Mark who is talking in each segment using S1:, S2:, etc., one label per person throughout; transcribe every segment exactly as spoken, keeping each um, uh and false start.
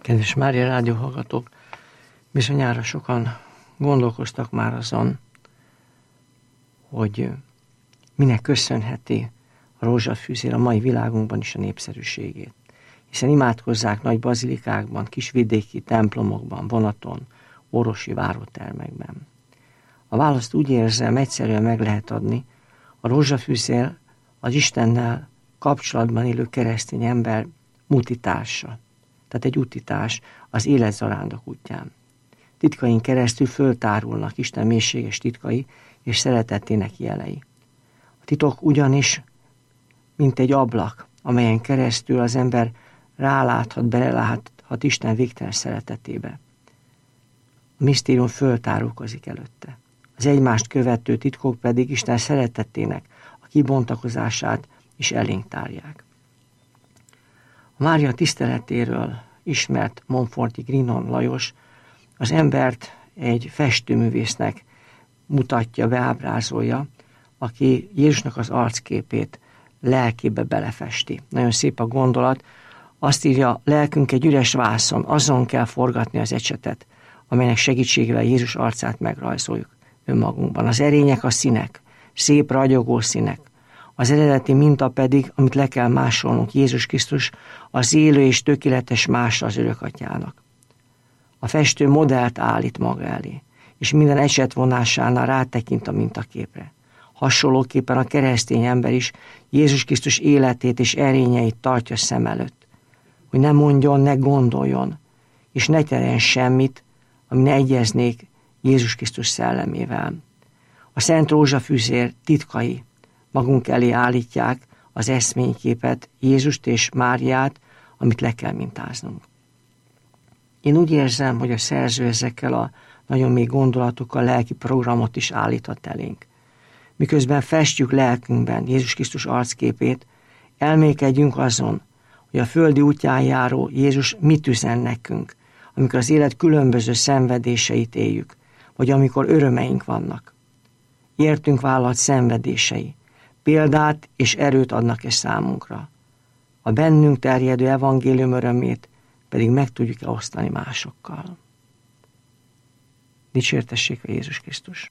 S1: Kedves Mária rádió hallgatók, bizonyára sokan gondolkoztak már azon, hogy minek köszönheti a rózsafűzér a mai világunkban is a népszerűségét. Hiszen imádkozzák nagy bazilikákban, kisvidéki templomokban, vonaton, orvosi várótermekben. A választ úgy érzem, egyszerűen meg lehet adni, a rózsafűzér az Istennel kapcsolatban élő keresztény ember mutitársa. Tehát egy útitás az életzarándok útján. Titkain keresztül föltárulnak Isten mélységes titkai és szeretetének jelei. A titok ugyanis, mint egy ablak, amelyen keresztül az ember ráláthat, beleláthat Isten végtelen szeretetébe. A misztérium föltárulkozik előtte. Az egymást követő titkok pedig Isten szeretetének a kibontakozását is elénk tárják. A Mária tiszteletéről ismert Montforti Grinon Lajos az embert egy festőművésznek mutatja, beábrázolja, aki Jézusnak az arcképét lelkébe belefesti. Nagyon szép a gondolat. Azt írja, lelkünk egy üres vászon, azon kell forgatni az ecsetet, amelynek segítségével Jézus arcát megrajzoljuk önmagunkban. Az erények a színek, szép ragyogó színek. Az eredeti minta pedig, amit le kell másolnunk, Jézus Krisztus, az élő és tökéletes mása az Örökatyának. A festő modellt állít maga elé, és minden ecset vonásánál rátekint a mintaképre. Hasonlóképpen a keresztény ember is Jézus Krisztus életét és erényeit tartja szem előtt, hogy ne mondjon, ne gondoljon, és ne tegyen semmit, ami ne egyeznék Jézus Krisztus szellemével. A Szent Rózsafűzér titkai magunk elé állítják az eszményképet, Jézust és Máriát, amit le kell mintáznunk. Én úgy érzem, hogy a szerző ezekkel a nagyon mély gondolatokkal lelki programot is állíthat elénk. Miközben festjük lelkünkben Jézus Krisztus arcképét, elmélkedjünk azon, hogy a földi útján járó Jézus mit üzen nekünk, amikor az élet különböző szenvedéseit éljük, vagy amikor örömeink vannak. Értünk vállalt szenvedései, példát és erőt adnak-e számunkra. A bennünk terjedő evangélium örömét pedig meg tudjuk-e osztani másokkal. Dicsértessék a Jézus Krisztus!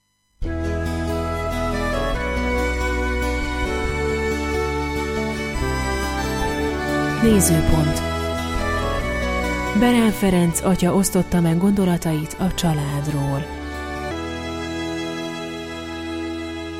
S2: Nézőpont. Berán Ferenc atya osztotta meg gondolatait a családról.